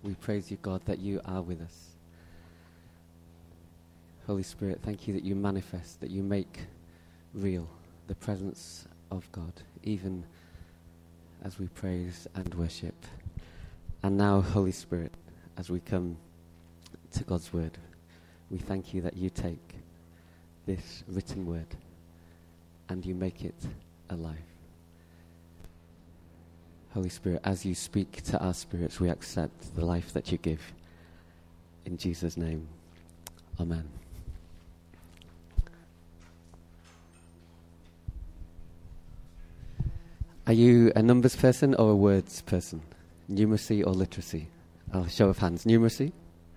We praise you, God, that you are with us. Holy Spirit, thank you that you manifest, that you make real the presence of God, even as we praise and worship. And now, Holy Spirit, as we come to God's word, we thank you that you take this written word and you make it alive. Holy Spirit, as you speak to our spirits, we accept the life that you give. In Jesus' name, amen. Are you a numbers person or a words person? Numeracy or literacy? Oh, show of hands. Numeracy?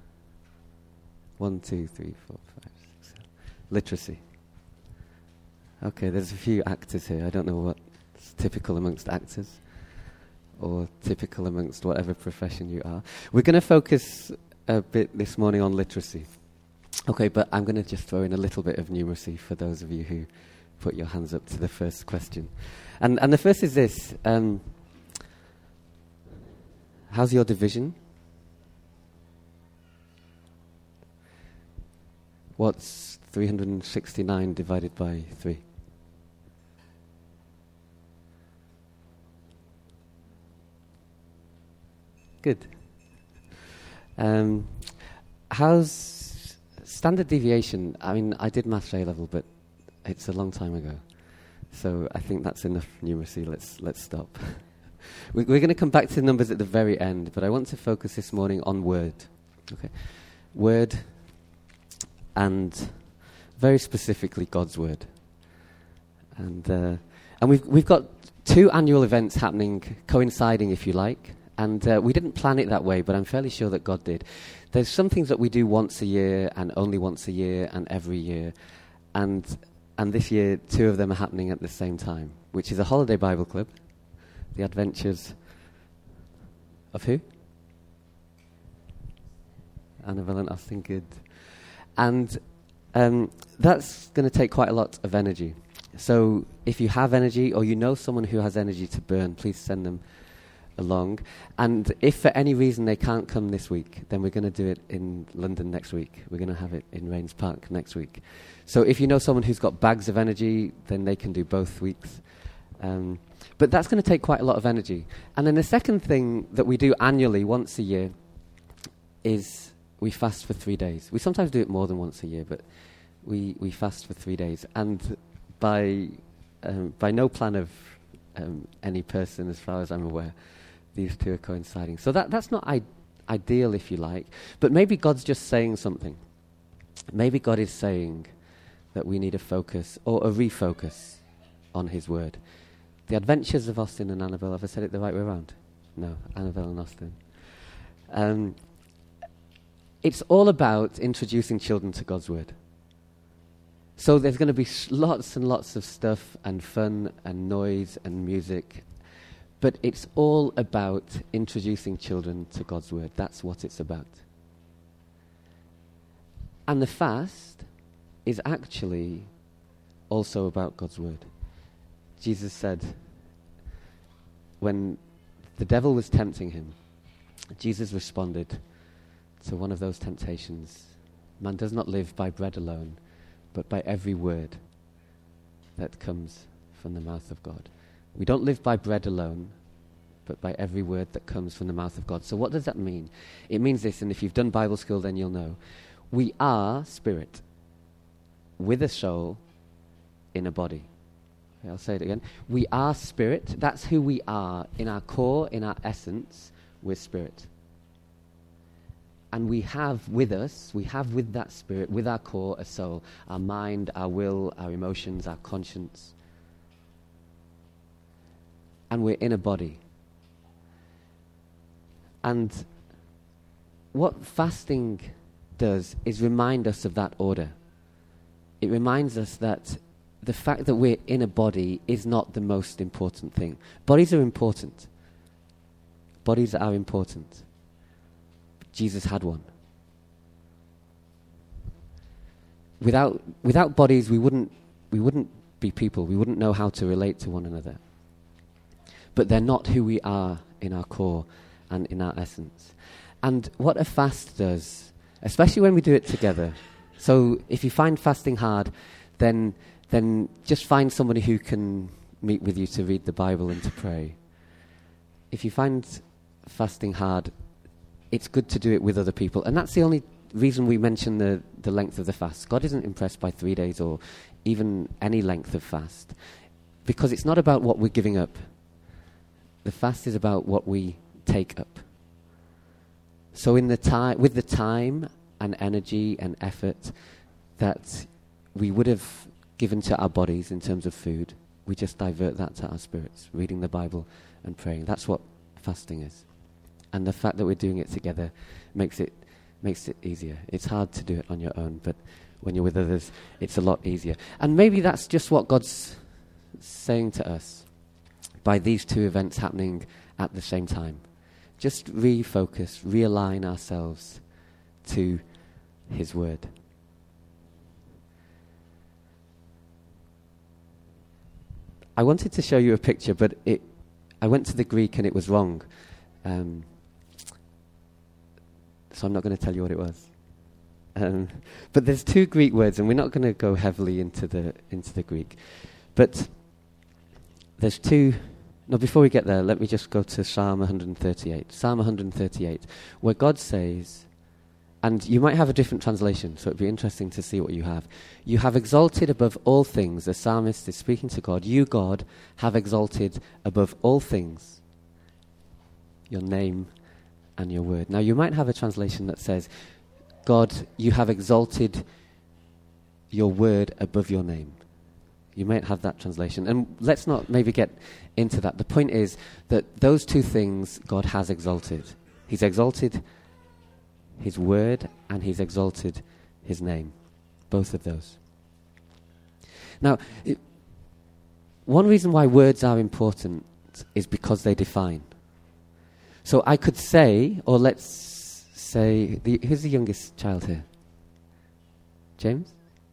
1, 2, 3, 4, 5, 6, 7. Literacy. Okay, there's a few actors here. I don't know what's typical amongst actors or typical amongst whatever profession you are. We're going to focus a bit this morning on literacy. Okay, but I'm going to just throw in a little bit of numeracy for those of you who put your hands up to the first question. And the first is this. How's your division? What's 369 divided by 3? Good. How's standard deviation? I mean, I did maths A-level, but it's a long time ago. So I think that's enough numeracy. Let's stop. We're going to come back to numbers at the very end, but I want to focus this morning on word. Okay, word, and very specifically God's word. And we've got 2 annual events happening, coinciding, if you like. And we didn't plan it that way, but I'm fairly sure that God did. There's some things that we do once a year, and only once a year, and every year. And this year, 2 of them are happening at the same time, which is a holiday Bible club, the adventures of who? Annabelle and Austin, good. And that's going to take quite a lot of energy. So if you have energy, or you know someone who has energy to burn, please send them along. And if for any reason they can't come this week, then we're going to do it in London next week. We're going to have it in Rains Park next week. So if you know someone who's got bags of energy, then they can do both weeks. But that's going to take quite a lot of energy. And then the second thing that we do annually, once a year, is we fast for 3 days. We sometimes do it more than once a year, but we fast for 3 days. And by no plan of any person, as far as I'm aware, these 2 are coinciding. So that's not ideal, if you like. But maybe God's just saying something. Maybe God is saying that we need a focus or a refocus on his word. The adventures of Austin and Annabelle, have I said it the right way around? No, Annabelle and Austin. It's all about introducing children to God's word. So there's going to be lots and lots of stuff and fun and noise and music, but it's all about introducing children to God's word. That's what it's about. And the fast is actually also about God's word. Jesus said, when the devil was tempting him, Jesus responded to one of those temptations. Man does not live by bread alone, but by every word that comes from the mouth of God. We don't live by bread alone, but by every word that comes from the mouth of God. So what does that mean? It means this, and if you've done Bible school, then you'll know. We are spirit with a soul in a body. Okay, I'll say it again. We are spirit. That's who we are. In our core, in our essence, we're spirit. And we have with that spirit, with our core, a soul, our mind, our will, our emotions, our conscience. And we're in a body. And what fasting does is remind us of that order. It reminds us that the fact that we're in a body is not the most important thing. Bodies are important. Bodies are important. Jesus had one. Without bodies, we wouldn't be people. We wouldn't know how to relate to one another. But they're not who we are in our core and in our essence. And what a fast does, especially when we do it together. So if you find fasting hard, then just find somebody who can meet with you to read the Bible and to pray. If you find fasting hard, it's good to do it with other people. And that's the only reason we mention the length of the fast. God isn't impressed by 3 days or even any length of fast, because it's not about what we're giving up. The fast is about what we take up. So with the time and energy and effort that we would have given to our bodies in terms of food, we just divert that to our spirits, reading the Bible and praying. That's what fasting is. And the fact that we're doing it together makes it easier. It's hard to do it on your own, but when you're with others, it's a lot easier. And maybe that's just what God's saying to us by these two events happening at the same time. Just refocus, realign ourselves to His Word. I wanted to show you a picture, but I went to the Greek and it was wrong. So I'm not going to tell you what it was. But there's two Greek words, and we're not going to go heavily into the Greek. But there's two. No, before we get there, let me just go to Psalm 138. Psalm 138, where God says, and you might have a different translation, so it'd be interesting to see what you have. You have exalted above all things. The psalmist is speaking to God. You, God, have exalted above all things your name and your word. Now, you might have a translation that says, God, you have exalted your word above your name. You might have that translation. And let's not maybe get into that. The point is that those two things God has exalted. He's exalted His word and He's exalted His name. Both of those. Now, one reason why words are important is because they define. So I could say, or let's say, who's the youngest child here? James?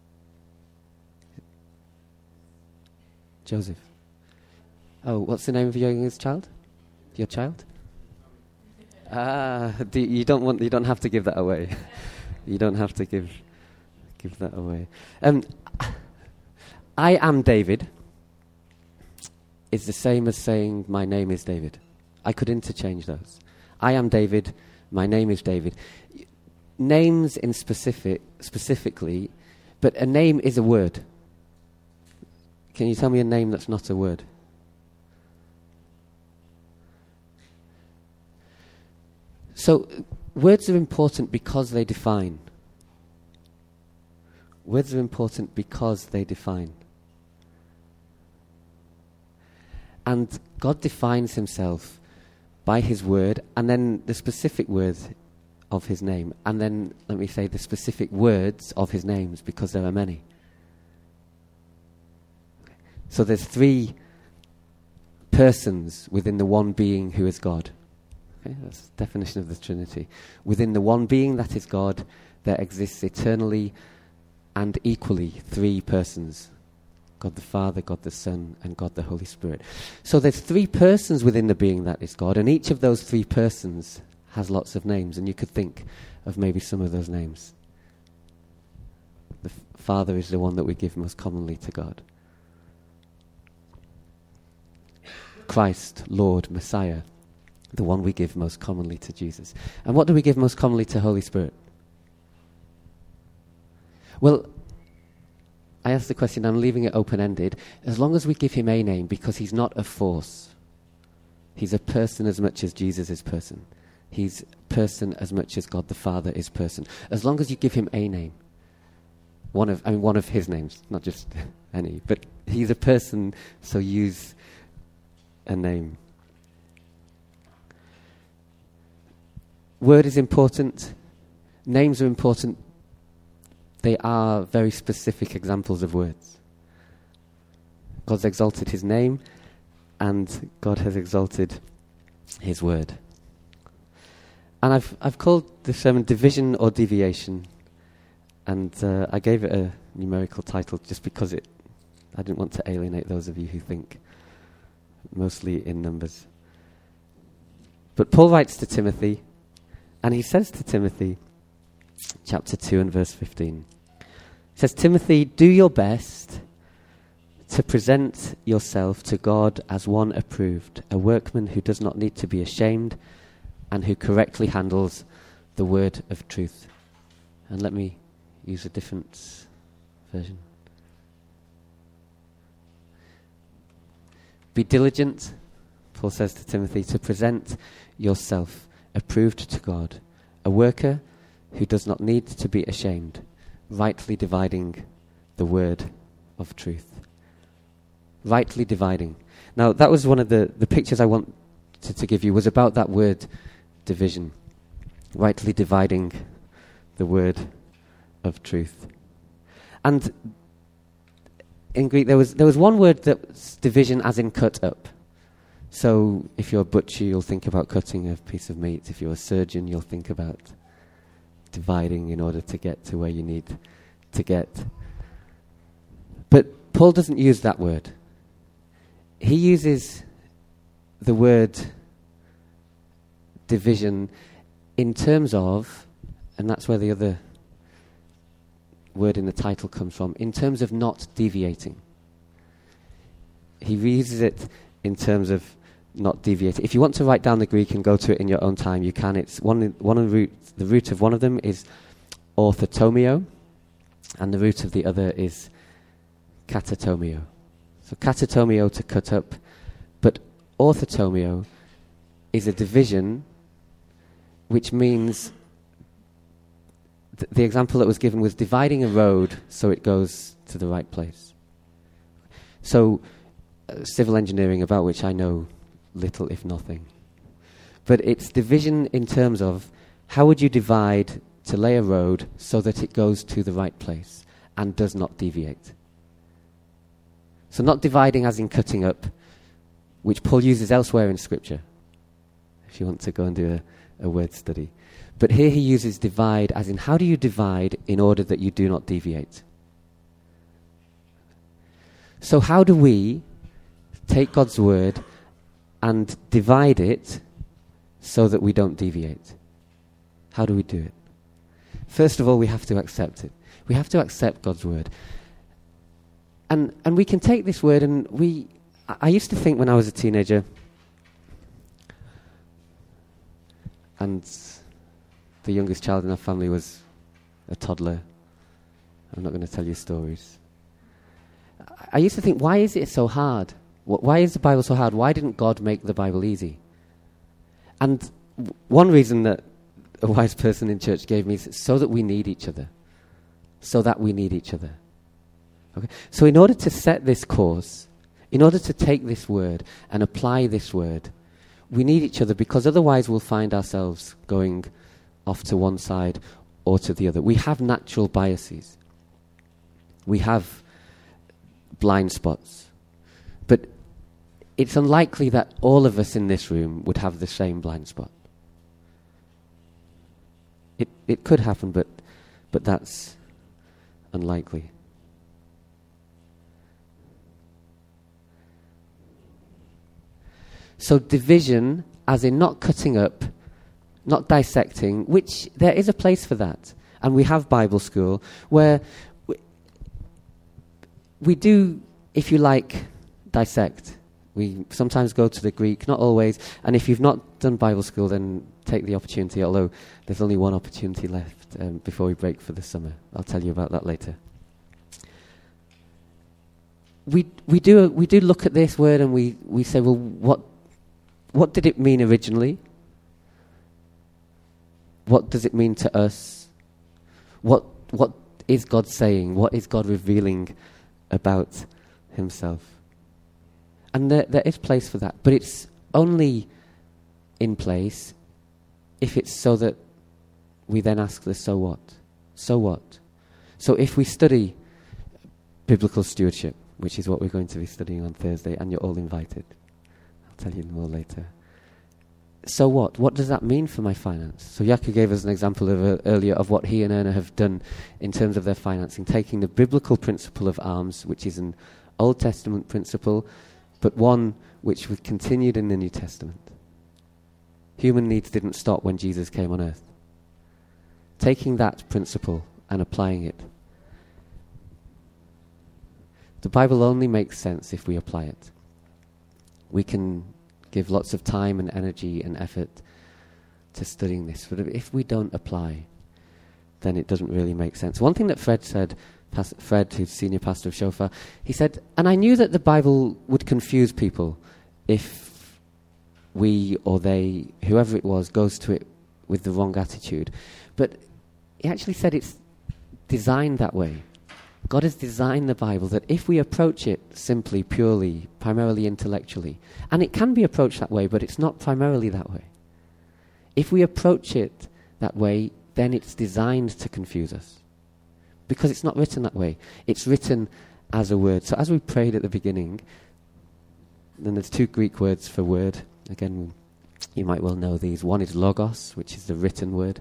Joseph. Oh, what's the name of your youngest child? Your child? You don't have to give that away. You don't have to give that away. I am David is the same as saying my name is David. I could interchange those. I am David, my name is David. Names in specifically, but a name is a word. Can you tell me a name that's not a word? So, words are important because they define. Words are important because they define. And God defines Himself by His word, and then the specific words of His name, and then, let me say, the specific words of His names, because there are many. So there's three persons within the one being who is God. Okay, that's the definition of the Trinity. Within the one being that is God, there exists eternally and equally three persons. God the Father, God the Son, and God the Holy Spirit. So there's three persons within the being that is God, and each of those three persons has lots of names, and you could think of maybe some of those names. The Father is the one that we give most commonly to God. Christ, Lord, Messiah, the one we give most commonly to Jesus. And what do we give most commonly to Holy Spirit? Well, I asked the question, I'm leaving it open-ended, as long as we give Him a name, because He's not a force. He's a person as much as Jesus is person. He's person as much as God the Father is person. As long as you give Him a name, one of His names, not just any, but He's a person, so use a name. Word is important. Names are important. They are very specific examples of words. God's exalted His name, and God has exalted His word. And I've called the sermon Division or Deviation, and I gave it a numerical title just because I didn't want to alienate those of you who think mostly in numbers. But Paul writes to Timothy, And he says to Timothy, chapter 2 and verse 15, he says, Timothy, do your best to present yourself to God as one approved, a workman who does not need to be ashamed and who correctly handles the word of truth. And let me use a different version. Be diligent, Paul says to Timothy, to present yourself approved to God, a worker who does not need to be ashamed, rightly dividing the word of truth. Rightly dividing. Now, that was one of the pictures I wanted to give you, was about that word division. Rightly dividing the word of truth. And in Greek, there was one word that's division as in cut up. So if you're a butcher, you'll think about cutting a piece of meat. If you're a surgeon, you'll think about dividing in order to get to where you need to get. But Paul doesn't use that word. He uses the word division in terms of, and that's where the other word in the title comes from, in terms of not deviating. He uses it in terms of not deviating. If you want to write down the Greek and go to it in your own time, you can. It's the root of one of them is orthotomio, and the root of the other is katatomio. So katatomio, to cut up, but orthotomio is a division, which means the example that was given was dividing a road so it goes to the right place. So civil engineering, about which I know little if nothing. But it's division in terms of how would you divide to lay a road so that it goes to the right place and does not deviate. So not dividing as in cutting up, which Paul uses elsewhere in Scripture, if you want to go and do a word study. But here he uses divide as in how do you divide in order that you do not deviate. So how do we take God's word and divide it so that we don't deviate? How do we do it? First of all, we have to accept it. We have to accept God's word. And we can take this word and I used to think when I was a teenager, and the youngest child in our family was a toddler. I'm not going to tell you stories. I used to think, why is it so hard? Why is the Bible so hard? Why didn't God make the Bible easy? And one reason that a wise person in church gave me is so that we need each other. So that we need each other. Okay? So in order to set this course, in order to take this word and apply this word, we need each other, because otherwise we'll find ourselves going off to one side or to the other. We have natural biases. We have blind spots. But it's unlikely that all of us in this room would have the same blind spot. It could happen, but that's unlikely. So division, as in not cutting up, not dissecting, which there is a place for that. And we have Bible school where we do, if you like, dissect. We sometimes go to the Greek, not always. And if you've not done Bible school, then take the opportunity, although there's only one opportunity left before we break for the summer. I'll tell you about that later. We do look at this word and we say, well, what did it mean originally? What does it mean to us? What is God saying? What is God revealing about himself? And there is place for that, but it's only in place if it's so that we then ask the so what? So what? So if we study biblical stewardship, which is what we're going to be studying on Thursday, and you're all invited. I'll tell you more later. So what? What does that mean for my finance? So Jaco gave us an example earlier of what he and Erna have done in terms of their financing, taking the biblical principle of alms, which is an Old Testament principle, but one which was continued in the New Testament. Human needs didn't stop when Jesus came on earth. taking that principle and applying it. The Bible only makes sense if we apply it. We can give lots of time and energy and effort to studying this, but if we don't apply, then it doesn't really make sense. One thing that Fred said, Fred, who's senior pastor of Shofar, he said, and I knew that the Bible would confuse people if we or they, whoever it was, goes to it with the wrong attitude. But he actually said it's designed that way. God has designed the Bible that if we approach it simply, purely, primarily intellectually, and it can be approached that way, but it's not primarily that way. If we approach it that way, then it's designed to confuse us. Because it's not written that way. It's written as a word. So as we prayed at the beginning, then there's 2 Greek words for word. Again, you might well know these. One is logos, which is the written word.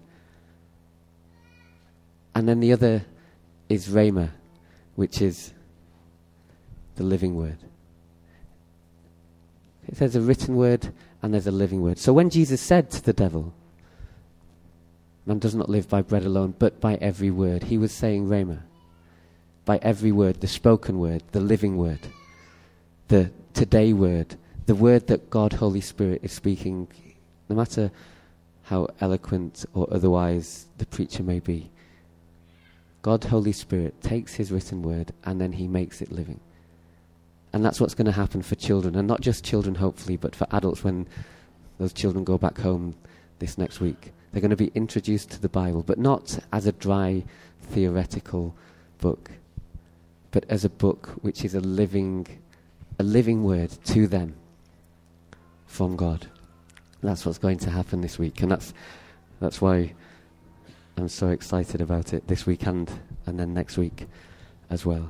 And then the other is rhema, which is the living word. There's a written word and there's a living word. So when Jesus said to the devil, man does not live by bread alone, but by every word, he was saying rhema. By every word, the spoken word, the living word, the today word, the word that God, Holy Spirit, is speaking, no matter how eloquent or otherwise the preacher may be. God, Holy Spirit, takes his written word and then he makes it living. And that's what's going to happen for children, and not just children, hopefully, but for adults when those children go back home this next week. They're going to be introduced to the Bible, but not as a dry, theoretical book, but as a book which is a living word to them from God. That's what's going to happen this week, and that's why I'm so excited about it this weekend and then next week as well.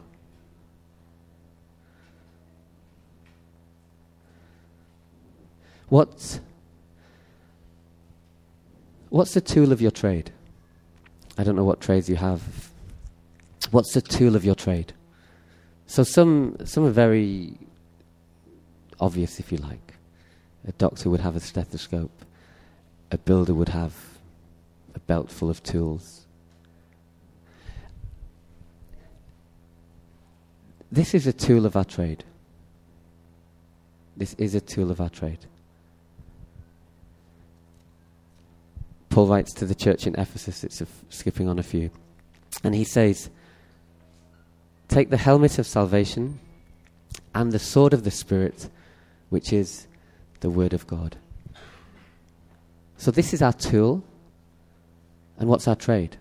What's the tool of your trade? I don't know what trades you have. What's the tool of your trade? So some are very obvious, if you like. A doctor would have a stethoscope. A builder would have a belt full of tools. This is a tool of our trade. This is a tool of our trade. Paul writes to the church in Ephesus, it's skipping on a few, and he says, take the helmet of salvation and the sword of the Spirit, which is the word of God. So this is our tool, and what's our trade?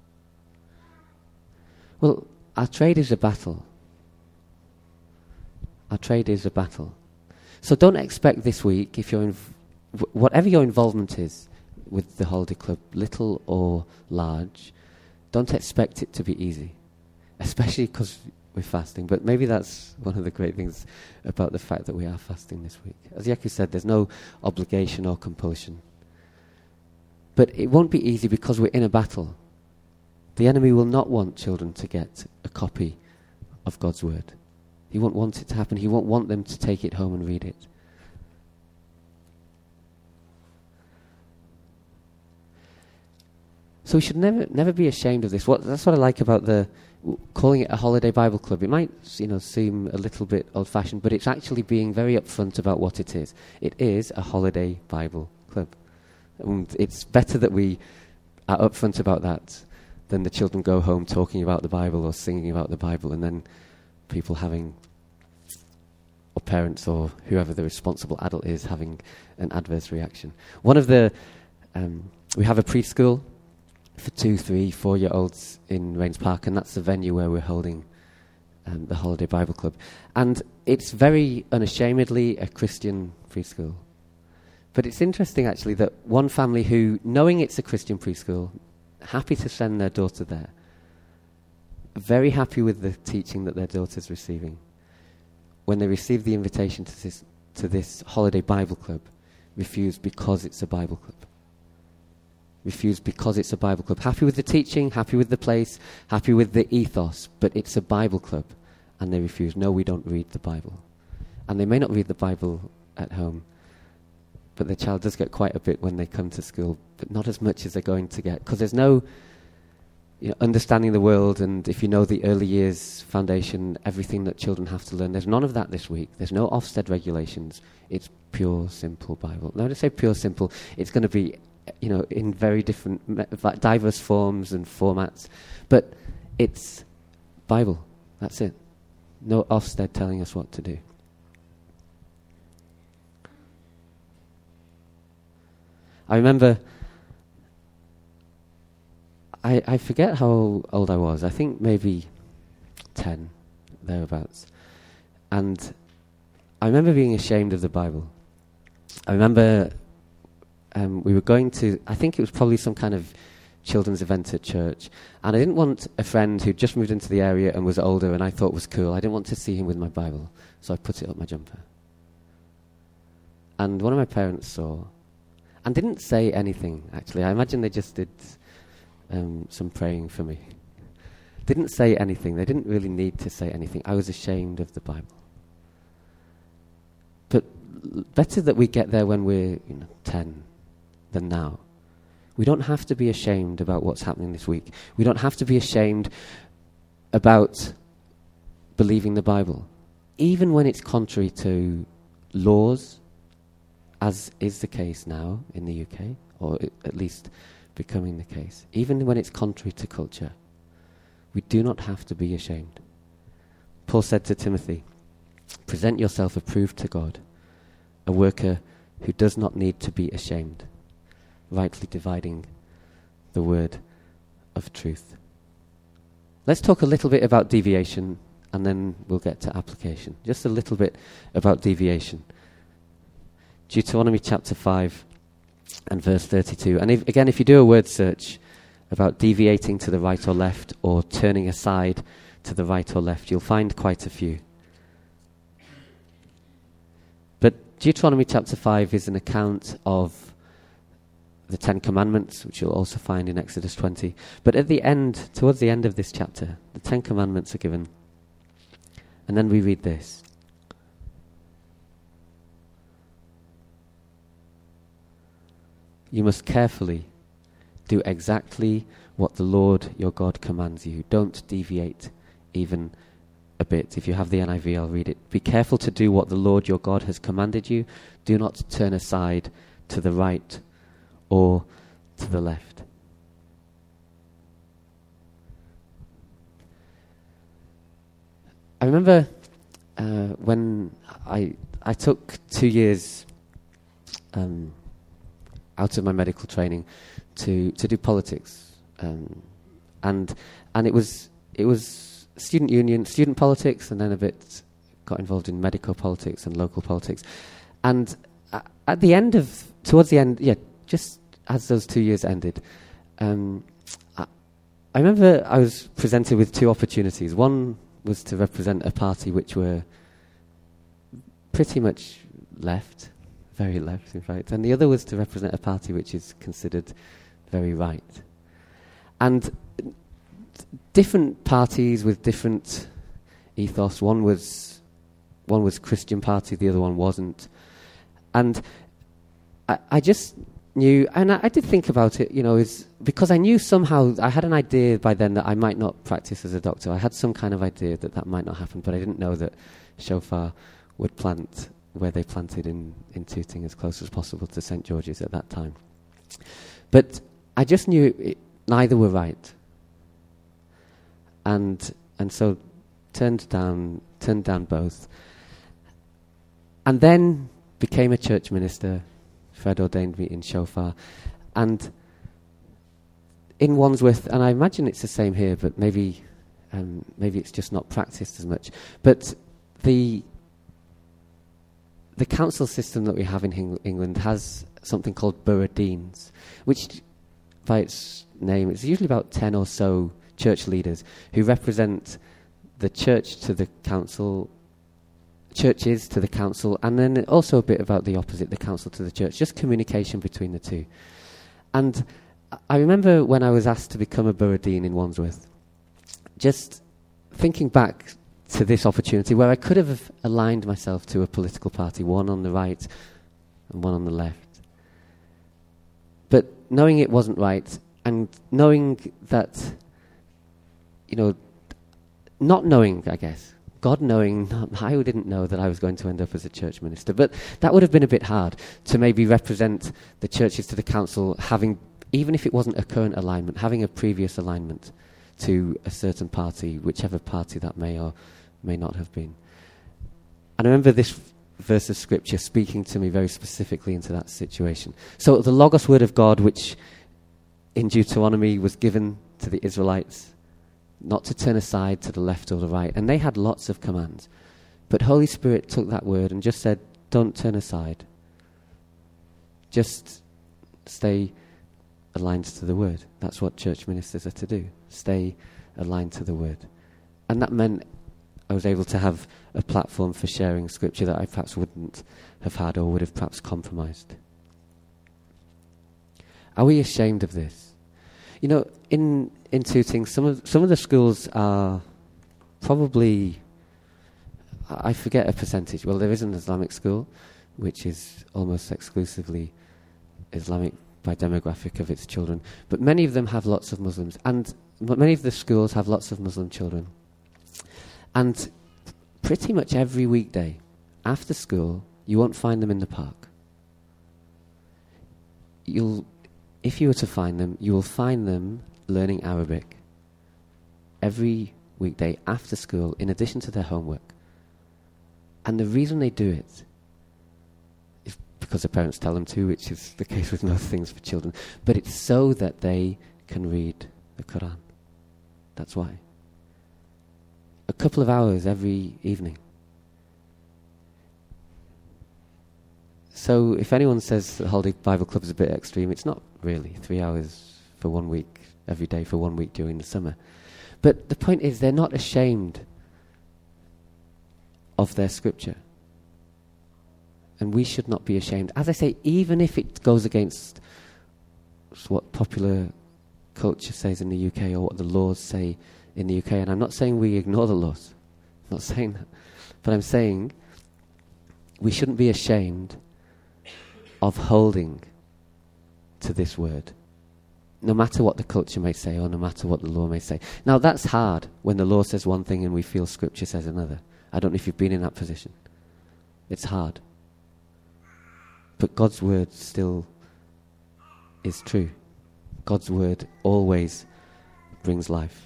Well, our trade is a battle. Our trade is a battle. So don't expect this week, if you're whatever your involvement is, with the Holiday Club, little or large, don't expect it to be easy, especially because we're fasting. But maybe that's one of the great things about the fact that we are fasting this week. As Yaku said, there's no obligation or compulsion. But it won't be easy because we're in a battle. The enemy will not want children to get a copy of God's word. He won't want it to happen. He won't want them to take it home and read it. So we should never be ashamed of this. That's what I like about calling it a holiday Bible club. It might, seem a little bit old-fashioned, but it's actually being very upfront about what it is. It is a holiday Bible club. And it's better that we are upfront about that than the children go home talking about the Bible or singing about the Bible, and then people having, or parents or whoever the responsible adult is, having an adverse reaction. We have a preschool for 2, 3, 4-year-olds in Rains Park, and that's the venue where we're holding the Holiday Bible Club. And it's very unashamedly a Christian preschool. But it's interesting, actually, that one family who, knowing it's a Christian preschool, happy to send their daughter there, very happy with the teaching that their daughter's receiving, when they received the invitation to this Holiday Bible Club, refused because it's a Bible club. Refused because it's a Bible club. Happy with the teaching, happy with the place, happy with the ethos, but it's a Bible club. And they refuse. No, we don't read the Bible. And they may not read the Bible at home, but the child does get quite a bit when they come to school, but not as much as they're going to get. Because there's no understanding the world, and if you know the early years foundation, everything that children have to learn. There's none of that this week. There's no Ofsted regulations. It's pure, simple Bible. Now, when I say pure, simple, it's going to be, in very different, diverse forms and formats. But it's Bible. That's it. No Ofsted telling us what to do. I remember, I forget how old I was. I think maybe 10, thereabouts. And I remember being ashamed of the Bible. I remember we were going to, I think it was probably some kind of children's event at church, and I didn't want a friend who'd just moved into the area and was older and I thought was cool, I didn't want to see him with my Bible, so I put it up my jumper. And one of my parents saw, and didn't say anything, actually. I imagine they just did some praying for me. Didn't say anything. They didn't really need to say anything. I was ashamed of the Bible. But better that we get there when we're 10 than now. We don't have to be ashamed about what's happening this week. We don't have to be ashamed about believing the Bible, even when it's contrary to laws, as is the case now in the UK, or at least becoming the case. Even when it's contrary to culture, we do not have to be ashamed. Paul said to Timothy, "Present yourself approved to God, a worker who does not need to be ashamed, rightly dividing the word of truth." Let's talk a little bit about deviation, and then we'll get to application. Just a little bit about deviation. Deuteronomy chapter 5 and verse 32. And if you do a word search about deviating to the right or left, or turning aside to the right or left, you'll find quite a few. But Deuteronomy chapter 5 is an account of the Ten Commandments, which you'll also find in Exodus 20. But at the end, towards the end of this chapter, the Ten Commandments are given. And then we read this. You must carefully do exactly what the Lord your God commands you. Don't deviate even a bit. If you have the NIV, I'll read it. Be careful to do what the Lord your God has commanded you. Do not turn aside to the right or to the left. I remember when I took 2 years out of my medical training to do politics, and it was student union, student politics, and then a bit got involved in medical politics and local politics. And towards the end, just as those 2 years ended, I remember I was presented with two opportunities. One was to represent a party which were pretty much left, very left, in fact, and the other was to represent a party which is considered very right. And different parties with different ethos. One was Christian party, the other one wasn't. And I just knew, and I did think about it, is because I knew somehow, I had an idea by then that I might not practice as a doctor. I had some kind of idea that might not happen, but I didn't know that Shofar would plant where they planted in Tooting, as close as possible to St. George's at that time. But I just knew neither were right. And so turned down both. And then became a church minister. Fred ordained me in Shofar. And in Wandsworth, and I imagine it's the same here, but maybe it's just not practiced as much. But the council system that we have in England has something called borough deans, which by its name, it's usually about 10 or so church leaders who represent the church to the council, churches to the council, and then also a bit about the opposite, the council to the church, just communication between the two. And I remember when I was asked to become a borough dean in Wandsworth, just thinking back to this opportunity where I could have aligned myself to a political party, one on the right and one on the left. But knowing it wasn't right, and knowing that not knowing, I guess, God knowing, I didn't know that I was going to end up as a church minister, but that would have been a bit hard to maybe represent the churches to the council having, even if it wasn't a current alignment, having a previous alignment to a certain party, whichever party that may or may not have been. And I remember this verse of scripture speaking to me very specifically into that situation. So the Logos word of God, which in Deuteronomy was given to the Israelites, not to turn aside to the left or the right. And they had lots of commands. But Holy Spirit took that word and just said, don't turn aside. Just stay aligned to the word. That's what church ministers are to do. Stay aligned to the word. And that meant I was able to have a platform for sharing scripture that I perhaps wouldn't have had or would have perhaps compromised. Are we ashamed of this? In Tooting, some of the schools are probably, I forget a percentage. Well, there is an Islamic school, which is almost exclusively Islamic by demographic of its children. But many of them have lots of Muslims. And many of the schools have lots of Muslim children. And pretty much every weekday after school, you won't find them in the park. If you were to find them, you will find them learning Arabic every weekday after school, in addition to their homework. And the reason they do it is because their parents tell them to, which is the case with most things for children. But it's so that they can read the Quran. That's why. A couple of hours every evening. So if anyone says the Holiday Bible Club is a bit extreme, it's not really. 3 hours for 1 week, every day for 1 week during the summer. But the point is, they're not ashamed of their scripture. And we should not be ashamed. As I say, even if it goes against what popular culture says in the UK or what the laws say in the UK, and I'm not saying we ignore the laws. I'm not saying that. But I'm saying we shouldn't be ashamed of holding to this word, no matter what the culture may say or no matter what the law may say. Now, that's hard when the law says one thing and we feel Scripture says another. I don't know if you've been in that position. It's hard. But God's word still is true. God's word always brings life.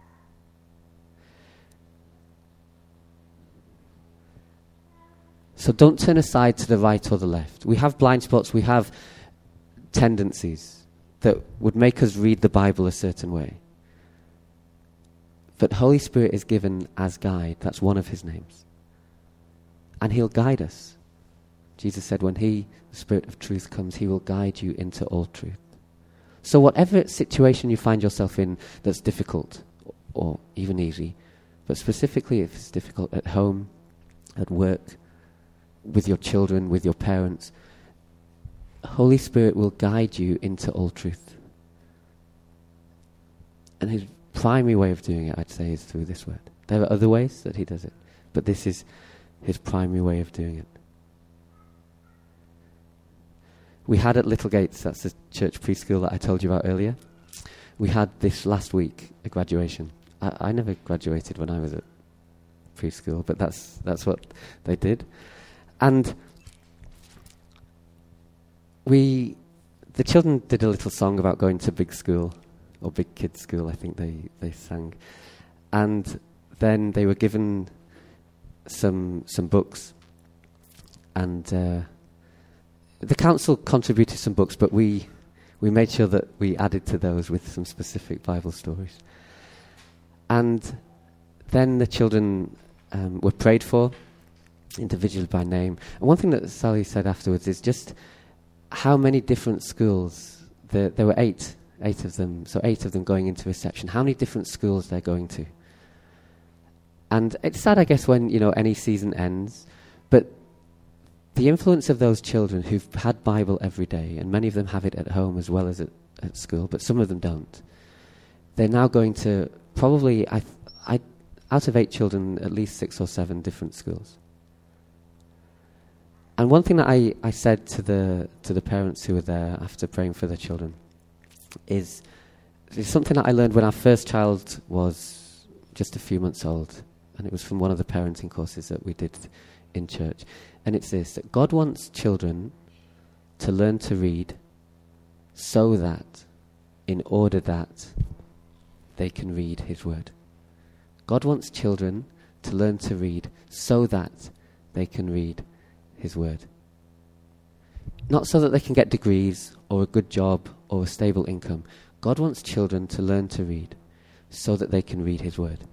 So don't turn aside to the right or the left. We have blind spots, we have tendencies that would make us read the Bible a certain way. But Holy Spirit is given as guide. That's one of his names. And he'll guide us. Jesus said when the Spirit of truth comes, he will guide you into all truth. So whatever situation you find yourself in that's difficult or even easy, but specifically if it's difficult at home, at work, with your children, with your parents, Holy Spirit will guide you into all truth. And his primary way of doing it, I'd say, is through this word. There are other ways that he does it, but this is his primary way of doing it. We had at Little Gates, that's the church preschool that I told you about earlier, we had this last week, a graduation. I never graduated when I was at preschool, but that's what they did. And the children did a little song about going to big school, or big kids school, I think they sang. And then they were given some books. And the council contributed some books, but we made sure that we added to those with some specific Bible stories. And then the children were prayed for, individually by name. And one thing that Sally said afterwards is just how many different schools, there were eight of them, so 8 of them going into reception, how many different schools they're going to. And it's sad, I guess, when, any season ends, but the influence of those children who've had Bible every day, and many of them have it at home as well as at school, but some of them don't. They're now going to probably, out of 8 children, at least 6 or 7 different schools. And one thing that I said to the parents who were there after praying for their children is something that I learned when our first child was just a few months old, and it was from one of the parenting courses that we did in church. And it's this, that God wants children to learn to read so that, in order that, they can read his word. God wants children to learn to read so that they can read his word. Not so that they can get degrees or a good job or a stable income. God wants children to learn to read so that they can read his word.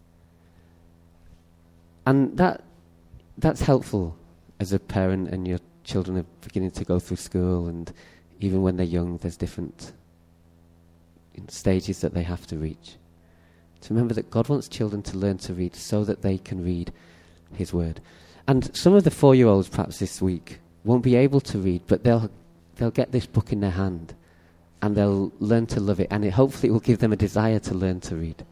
And that's helpful as a parent and your children are beginning to go through school, and even when they're young, there's different stages that they have to reach. To remember that God wants children to learn to read so that they can read his word. And some of the 4-year-olds perhaps this week won't be able to read, but they'll get this book in their hand and they'll learn to love it, and hopefully it will give them a desire to learn to read.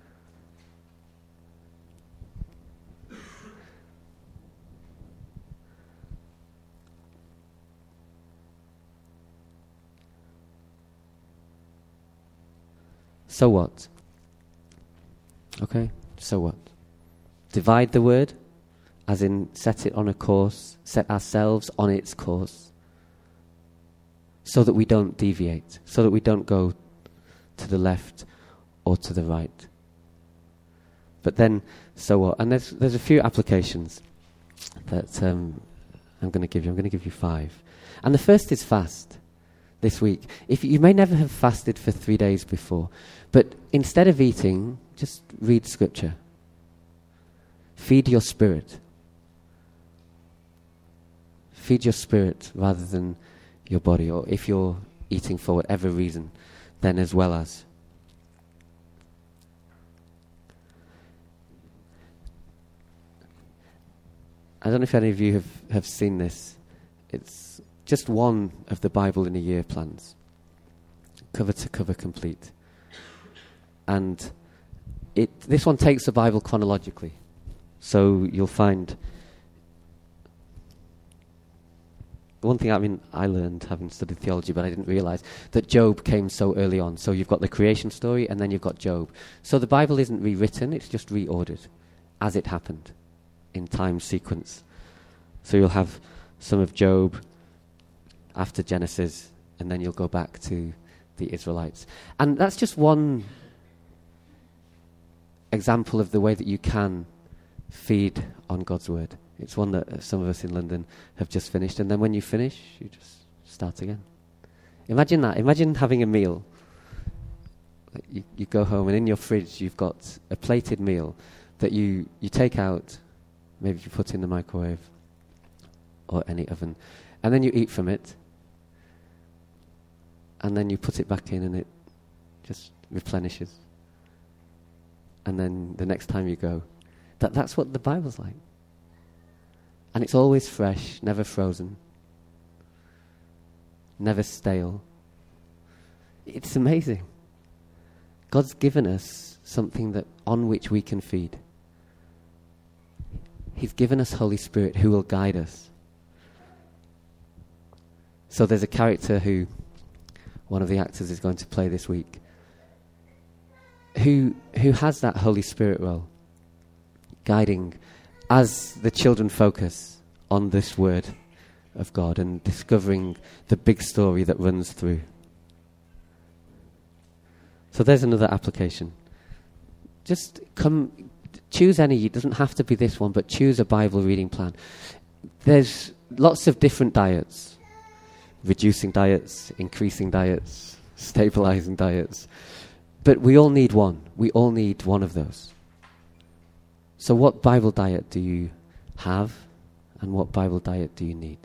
So what? Okay, so what? Divide the word, as in set it on a course, set ourselves on its course, so that we don't deviate, so that we don't go to the left or to the right. But then, so what? And there's a few applications that I'm going to give you. I'm going to give you 5. And the first is fast this week. If you may never have fasted for 3 days before, but instead of eating, just read scripture. Feed your spirit. Feed your spirit rather than your body, or if you're eating for whatever reason, then as well as. I don't know if any of you have seen this. It's just one of the Bible in a Year plans, cover to cover complete. And this one takes the Bible chronologically. So you'll find, one thing I learned having studied theology, but I didn't realize, that Job came so early on. So you've got the creation story and then you've got Job. So the Bible isn't rewritten, it's just reordered as it happened in time sequence. So you'll have some of Job after Genesis, and then you'll go back to the Israelites. And that's just one example of the way that you can feed on God's word. It's one that some of us in London have just finished, and then when you finish, you just start again. Imagine that. Imagine having a meal. You go home, and in your fridge you've got a plated meal that you take out, maybe you put in the microwave or any oven, and then you eat from it, and then you put it back in and it just replenishes. And then the next time you go, that's what the Bible's like. And it's always fresh, never frozen, never stale. It's amazing. God's given us something on which we can feed. He's given us Holy Spirit who will guide us. So there's a character who one of the actors is going to play this week who has that Holy Spirit role, guiding as the children focus on this word of God and discovering the big story that runs through. So there's another application. Just choose any, it doesn't have to be this one, but choose a Bible reading plan. There's lots of different diets. Reducing diets, increasing diets, stabilizing diets. But we all need one. We all need one of those. So what Bible diet do you have, and what Bible diet do you need?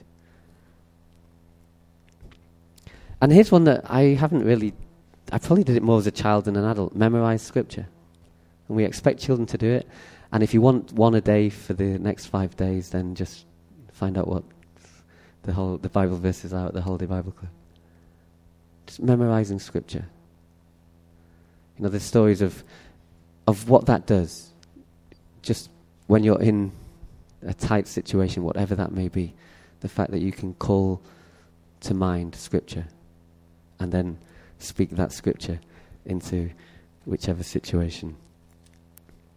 And here's one that I probably did it more as a child than an adult, memorize scripture. And we expect children to do it. And if you want one a day for the next 5 days, then just find out what the Bible verses are at the Holiday Bible Club. Just memorizing scripture. You know, there's stories of what that does. Just when you're in a tight situation, whatever that may be, the fact that you can call to mind scripture and then speak that scripture into whichever situation.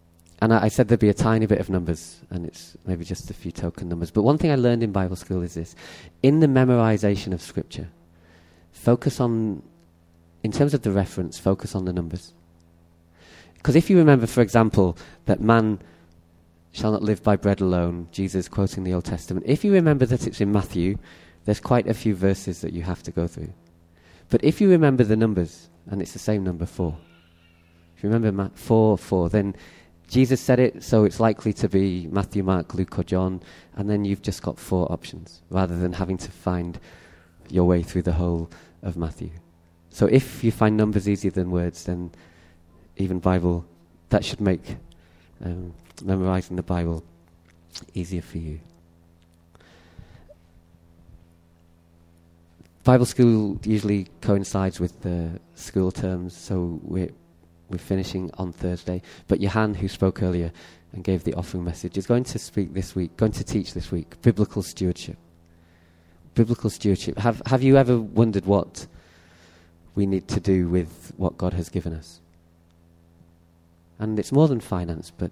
And I said there'd be a tiny bit of numbers, and it's maybe just a few token numbers. But one thing I learned in Bible school is this. In the memorization of Scripture, focus on, in terms of the reference, focus on the numbers. Because if you remember, for example, that man shall not live by bread alone, Jesus quoting the Old Testament, if you remember that it's in Matthew, there's quite a few verses that you have to go through. But if you remember the numbers, and it's the same number 4, if you remember 4, then Jesus said it, so it's likely to be Matthew, Mark, Luke, or John, and then you've just got 4 options, rather than having to find your way through the whole of Matthew. So if you find numbers easier than words, then even Bible, that should make memorizing the Bible easier for you. Bible school usually coincides with the school terms, so we're finishing on Thursday. But Johan, who spoke earlier and gave the offering message, is going to speak this week, going to teach this week, biblical stewardship. Biblical stewardship. Have you ever wondered what we need to do with what God has given us? And it's more than finance, but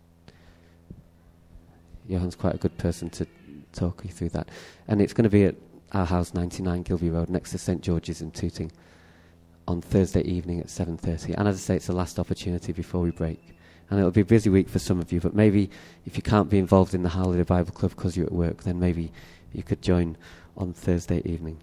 Johan's quite a good person to talk you through that. And it's going to be at our house, 99 Gilby Road, next to St. George's in Tooting, on Thursday evening at 7:30. And as I say, it's the last opportunity before we break. And it'll be a busy week for some of you, but maybe if you can't be involved in the Holiday Bible Club because you're at work, then maybe you could join on Thursday evening.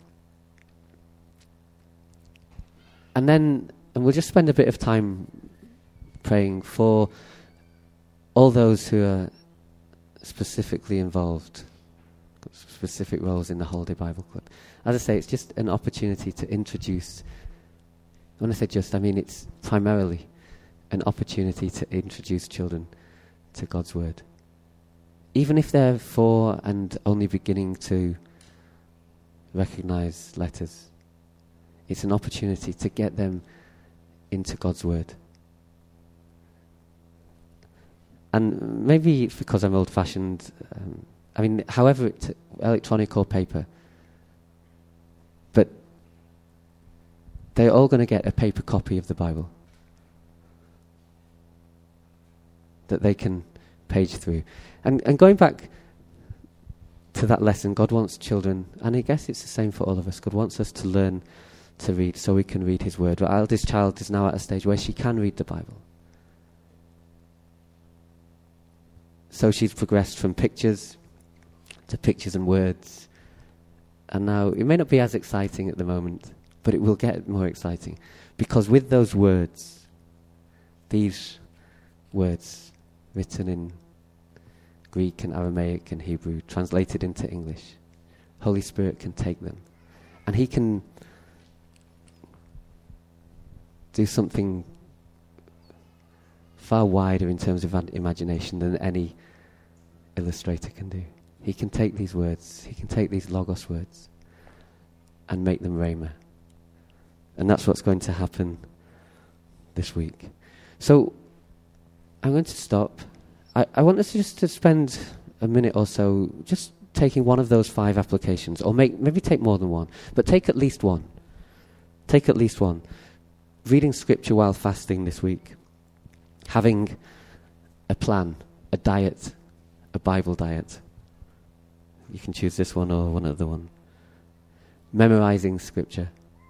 And we'll just spend a bit of time praying for all those who are specifically involved, specific roles in the Holiday Bible Club. As I say, it's just an opportunity to introduce. When I say just, I mean it's primarily an opportunity to introduce children to God's Word. Even if they're 4 and only beginning to recognize letters, it's an opportunity to get them into God's Word. And maybe it's because I'm old-fashioned. However, electronic or paper. But they're all going to get a paper copy of the Bible that they can page through. And going back to that lesson, God wants children, and I guess it's the same for all of us. God wants us to learn to read so we can read his word. Our eldest child is now at a stage where she can read the Bible. So she's progressed from pictures to pictures and words. And now it may not be as exciting at the moment, but it will get more exciting. Because with those words, these words written in Greek and Aramaic and Hebrew, translated into English, Holy Spirit can take them. And he can do something far wider in terms of imagination than any illustrator can do. He can take these words, he can take these Logos words and make them Rhema. And that's what's going to happen this week. So I'm going to stop. I want us just to spend a minute or so just taking one of those 5 applications, or maybe take more than one, but take at least one. Take at least one. Reading scripture while fasting this week. Having a plan, a diet, a Bible diet. You can choose this one or one other one. Memorizing scripture.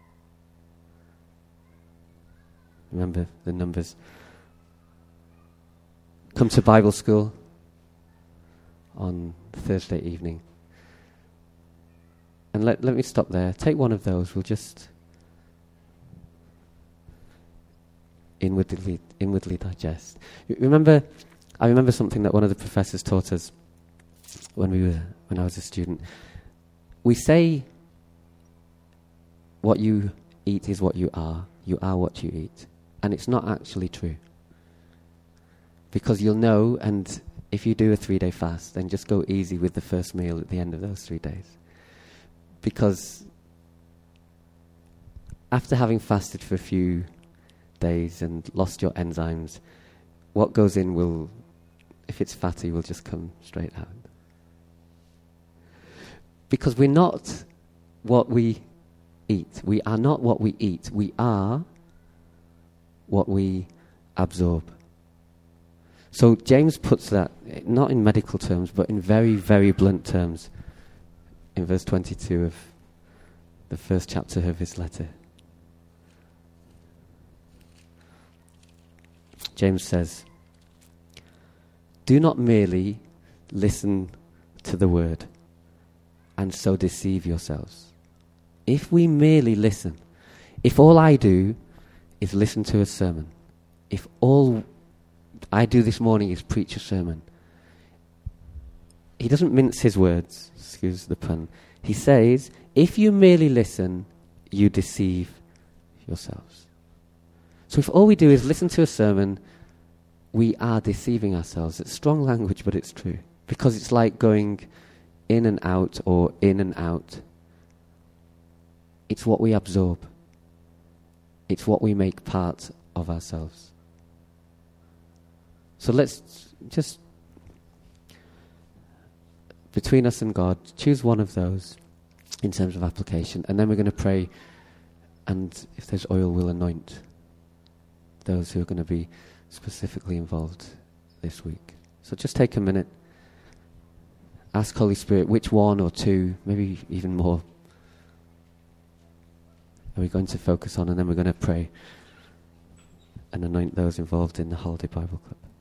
Remember the numbers. Come to Bible school on Thursday evening. And let me stop there. Take one of those. We'll just inwardly digest. I remember something that one of the professors taught us when I was a student. We say what you eat is what you are what you eat. And it's not actually true. Because you'll know, and if you do a 3-day fast, then just go easy with the first meal at the end of those 3 days. Because after having fasted for a few days and lost your enzymes, what goes in will, if it's fatty, will just come straight out. Because we're not what we eat. We are not what we eat. We are what we absorb. So James puts that, not in medical terms, but in very, very blunt terms, in verse 22 of the first chapter of his letter. James says, "Do not merely listen to the word and so deceive yourselves." If we merely listen, if all I do is listen to a sermon, if all I do this morning is preach a sermon, he doesn't mince his words, excuse the pun. He says, if you merely listen, you deceive yourselves. So if all we do is listen to a sermon, we are deceiving ourselves. It's strong language, but it's true. Because it's like going in and out or in and out. It's what we absorb. It's what we make part of ourselves. So let's just, between us and God, choose one of those in terms of application. And then we're going to pray, and if there's oil, we'll anoint those who are going to be specifically involved this week. So just take a minute. Ask Holy Spirit which one or two, maybe even more, are we going to focus on, and then we're going to pray and anoint those involved in the Holiday Bible Club.